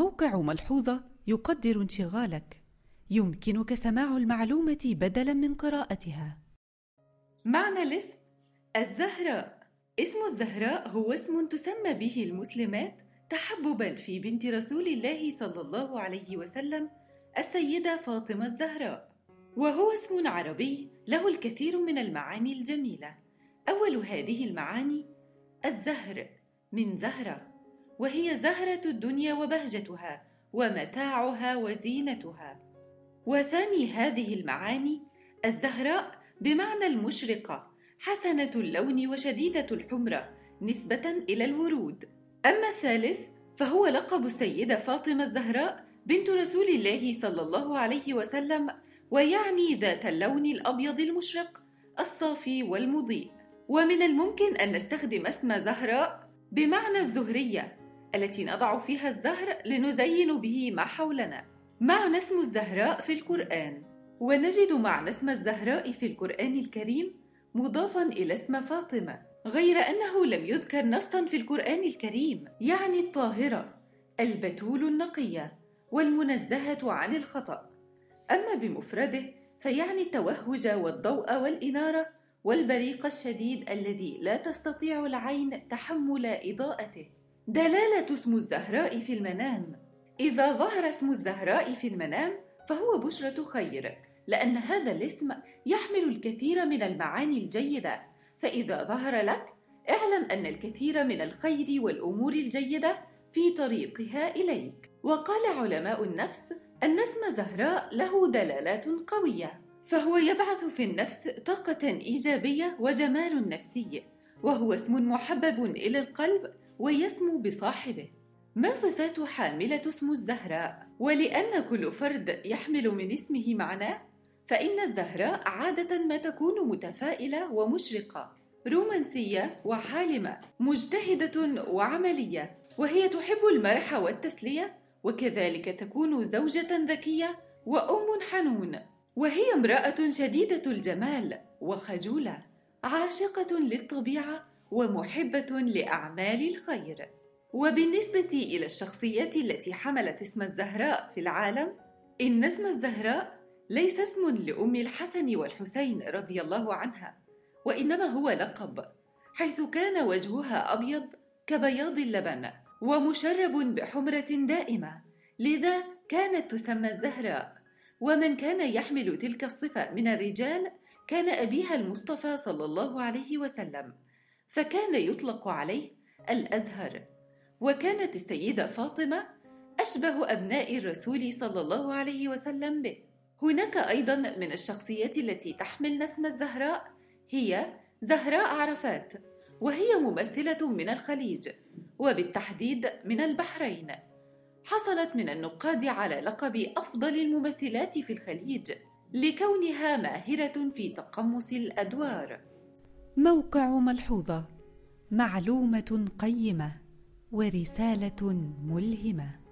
موقع ملحوظة يقدر انشغالك. يمكنك سماع المعلومة بدلاً من قراءتها. معنى الاسم: الزهراء. اسم الزهراء هو اسم تسمى به المسلمات تحبباً في بنت رسول الله صلى الله عليه وسلم السيدة فاطمة الزهراء، وهو اسم عربي له الكثير من المعاني الجميلة. أول هذه المعاني الزهر من زهرة، وهي زهرة الدنيا وبهجتها ومتاعها وزينتها. وثاني هذه المعاني الزهراء بمعنى المشرقة، حسنة اللون وشديدة الحمرة نسبة إلى الورود. أما الثالث فهو لقب السيدة فاطمة الزهراء بنت رسول الله صلى الله عليه وسلم، ويعني ذات اللون الأبيض المشرق الصافي والمضيء. ومن الممكن أن نستخدم اسم زهراء بمعنى الزهرية التي نضع فيها الزهر لنزين به ما حولنا. معنى اسم الزهراء في القرآن: ونجد معنى اسم الزهراء في القرآن الكريم مضافاً إلى اسم فاطمة، غير أنه لم يذكر نصاً في القرآن الكريم، يعني الطاهرة البتول النقية والمنزهة عن الخطأ. أما بمفرده فيعني التوهج والضوء والإنارة والبريق الشديد الذي لا تستطيع العين تحمل إضاءته. دلالة اسم الزهراء في المنام: إذا ظهر اسم الزهراء في المنام فهو بشرة خير، لأن هذا الاسم يحمل الكثير من المعاني الجيدة، فإذا ظهر لك اعلم أن الكثير من الخير والأمور الجيدة في طريقها إليك. وقال علماء النفس أن اسم زهراء له دلالات قوية، فهو يبعث في النفس طاقة إيجابية وجمال نفسي، وهو اسم محبب إلى القلب ويسمو بصاحبه. ما صفات حاملة اسم الزهراء؟ ولأن كل فرد يحمل من اسمه معناه، فإن الزهراء عادة ما تكون متفائلة ومشرقة، رومانسية وحالمة، مجتهدة وعملية، وهي تحب المرح والتسلية، وكذلك تكون زوجة ذكية وأم حنون، وهي امرأة شديدة الجمال وخجولة، عاشقة للطبيعة ومحبة لأعمال الخير. وبالنسبة إلى الشخصيات التي حملت اسم الزهراء في العالم، إن اسم الزهراء ليس اسم لأم الحسن والحسين رضي الله عنها، وإنما هو لقب، حيث كان وجهها أبيض كبياض اللبن ومشرب بحمرة دائمة، لذا كانت تسمى الزهراء. ومن كان يحمل تلك الصفة من الرجال كان أبيها المصطفى صلى الله عليه وسلم، فكان يطلق عليه الأزهر. وكانت السيدة فاطمة أشبه أبناء الرسول صلى الله عليه وسلم به. هناك أيضاً من الشخصيات التي تحمل اسم الزهراء هي زهراء عرفات، وهي ممثلة من الخليج، وبالتحديد من البحرين. حصلت من النقاد على لقب أفضل الممثلات في الخليج لكونها ماهرة في تقمص الأدوار. موقع ملحوظة، معلومة قيمة ورسالة ملهمة.